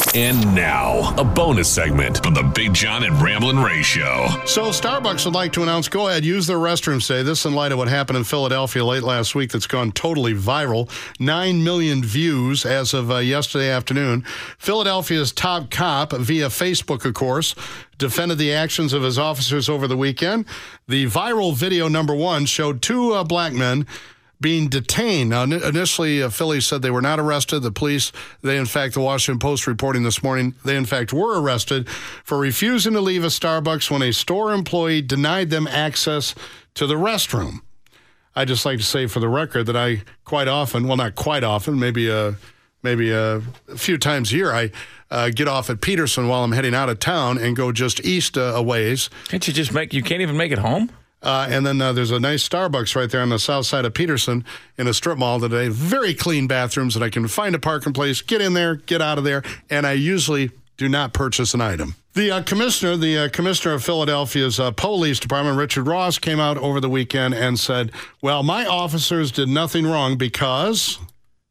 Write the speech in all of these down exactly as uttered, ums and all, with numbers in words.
And now, a bonus segment from the Big John and Ramblin' Ray Show. So Starbucks would like to announce, go ahead, use their restrooms today. This in light of what happened in Philadelphia late last week that's gone totally viral. Nine million views as of uh, yesterday afternoon. Philadelphia's top cop, via Facebook, of course, defended the actions of his officers over the weekend. The viral video number one showed two uh, black men being detained. Now, initially, uh, Philly said they were not arrested. The police, they, in fact, the Washington Post reporting this morning, they, in fact, were arrested for refusing to leave a Starbucks when a store employee denied them access to the restroom. I just like to say for the record that I quite often, well, not quite often, maybe a, maybe a, a few times a year, I uh, get off at Peterson while I'm heading out of town and go just east uh, a ways. Can't you just make, you can't even make it home? Uh, and then uh, there's a nice Starbucks right there on the south side of Peterson in a strip mall today. Very clean bathrooms, and I can find a parking place, get in there, get out of there, and I usually do not purchase an item. The uh, commissioner, the uh, commissioner of Philadelphia's uh, police department, Richard Ross, came out over the weekend and said, well, my officers did nothing wrong because,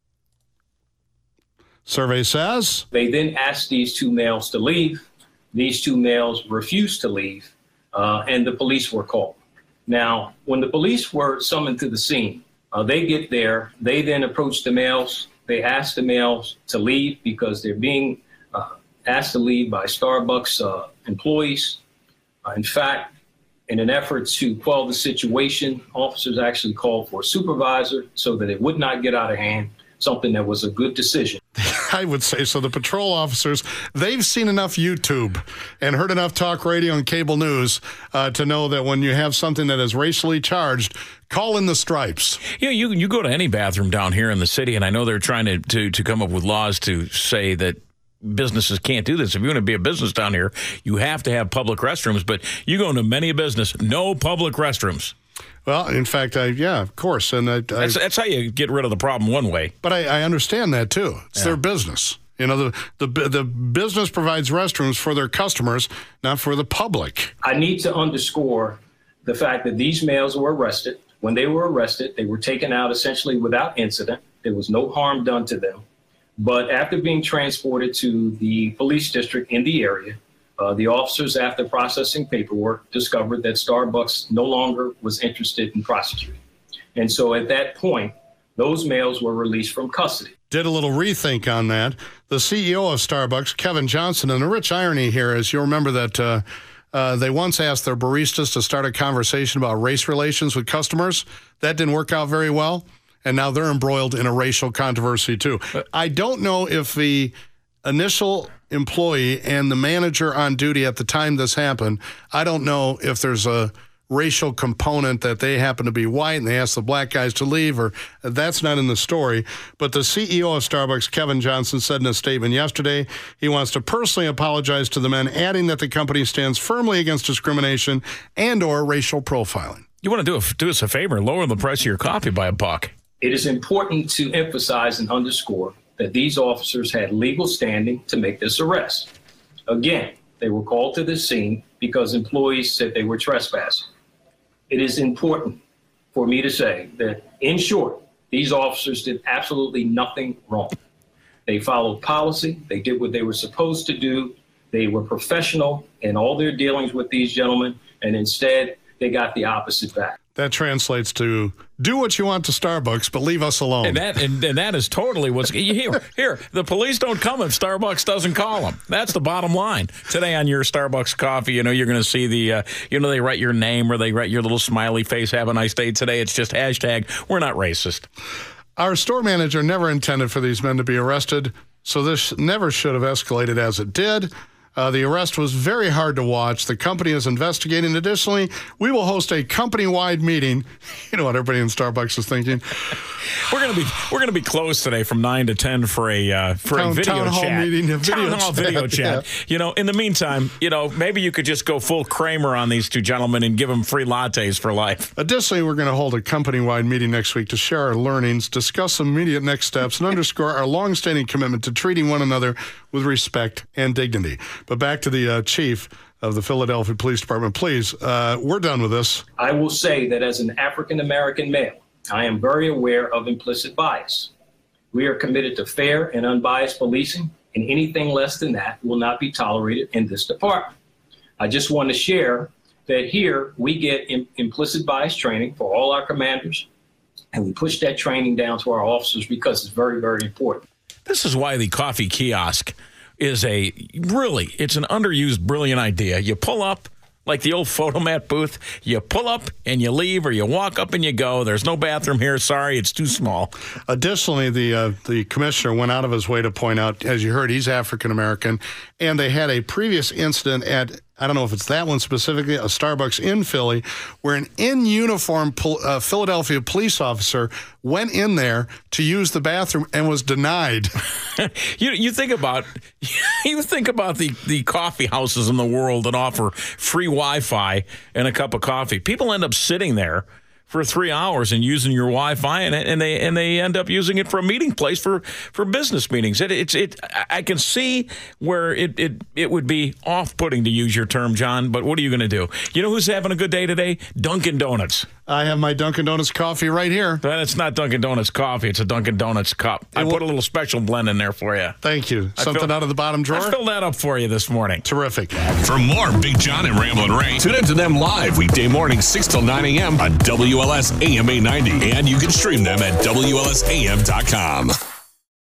survey says, they then asked these two males to leave. These two males refused to leave, uh, and the police were called. Now, when the police were summoned to the scene, uh, they get there. They then approach the males. They ask the males to leave because they're being uh, asked to leave by Starbucks uh, employees. Uh, in fact, in an effort to quell the situation, officers actually called for a supervisor so that it would not get out of hand, something that was a good decision. I would say so. The patrol officers, they've seen enough YouTube and heard enough talk radio and cable news uh, to know that when you have something that is racially charged, call in the stripes. Yeah, you you go to any bathroom down here in the city, and I know they're trying to, to, to come up with laws to say that businesses can't do this. If you want to be a business down here, you have to have public restrooms, but you go into many a business, no public restrooms. Well, in fact, I yeah, of course, and I, I, that's, that's how you get rid of the problem one way. But I, I understand that too. It's yeah. their business. You know, the, the the business provides restrooms for their customers, not for the public. I need to underscore the fact that these males were arrested. When they were arrested, they were taken out essentially without incident. There was no harm done to them. But after being transported to the police district in the area, Uh, the officers, after processing paperwork, discovered that Starbucks no longer was interested in prosecuting. And so at that point, those males were released from custody. Did a little rethink on that. The C E O of Starbucks, Kevin Johnson, and the rich irony here is you'll remember that uh, uh, they once asked their baristas to start a conversation about race relations with customers. That didn't work out very well, and now they're embroiled in a racial controversy too. I don't know if the initial employee and the manager on duty at the time this happened, I don't know if there's a racial component that they happen to be white and they ask the black guys to leave, or that's not in the story. But the C E O of Starbucks, Kevin Johnson, said in a statement yesterday he wants to personally apologize to the men, adding that the company stands firmly against discrimination and or racial profiling. You want to do, a, do us a favor, lower the price of your coffee by a buck. It is important to emphasize and underscore that these officers had legal standing to make this arrest. Again, they were called to the scene because employees said they were trespassing. It is important for me to say that, in short, these officers did absolutely nothing wrong. They followed policy. They did what they were supposed to do. They were professional in all their dealings with these gentlemen, and instead, they got the opposite back. That translates to do what you want to Starbucks, but leave us alone. And that and, and that is totally what's here. Here, the police don't come if Starbucks doesn't call them. That's the bottom line. Today on your Starbucks coffee, you know, you're going to see the, uh, you know, they write your name or they write your little smiley face, have a nice day today. It's just hashtag, we're not racist. Our store manager never intended for these men to be arrested, so this never should have escalated as it did. Uh, the arrest was very hard to watch. The company is investigating. Additionally, we will host a company-wide meeting. You know what everybody in Starbucks is thinking. We're gonna be we're gonna be closed today from nine to ten for a uh, for town, a video town chat. Hall meeting, a video town hall chat. video chat. Yeah. You know, in the meantime, you know, maybe you could just go full Kramer on these two gentlemen and give them free lattes for life. Additionally, we're going to hold a company-wide meeting next week to share our learnings, discuss some immediate next steps, and underscore our long-standing commitment to treating one another with respect and dignity. But back to the uh, chief of the Philadelphia Police Department. Please, uh, we're done with this. I will say that as an African-American male, I am very aware of implicit bias. We are committed to fair and unbiased policing, and anything less than that will not be tolerated in this department. I just want to share that here we get im- implicit bias training for all our commanders, and we push that training down to our officers because it's very, very important. This is why the coffee kiosk is a really, it's an underused, brilliant idea. You pull up like the old photomat booth. You pull up and you leave, or you walk up and you go. There's no bathroom here. Sorry, it's too small. Additionally, the uh, the commissioner went out of his way to point out, as you heard, he's African American, and they had a previous incident at, I don't know if it's that one specifically, a Starbucks in Philly, where an in-uniform pol- uh, Philadelphia police officer went in there to use the bathroom and was denied. you you think about you think about the, the coffee houses in the world that offer free Wi-Fi and a cup of coffee. People end up sitting there for three hours and using your Wi-Fi, and and they and they end up using it for a meeting place for, for business meetings. It it's it. I can see where it, it it would be off-putting, to use your term, John. But what are you going to do? You know who's having a good day today? Dunkin' Donuts. I have my Dunkin' Donuts coffee right here. But it's not Dunkin' Donuts coffee. It's a Dunkin' Donuts cup. I will, put a little special blend in there for you. Thank you. Something filled, out of the bottom drawer? I filled that up for you this morning. Terrific. For more Big John and Ramblin' Ray, tune into them live weekday mornings six till nine a.m. on W L S A M eight ninety. And you can stream them at W L S A M dot com.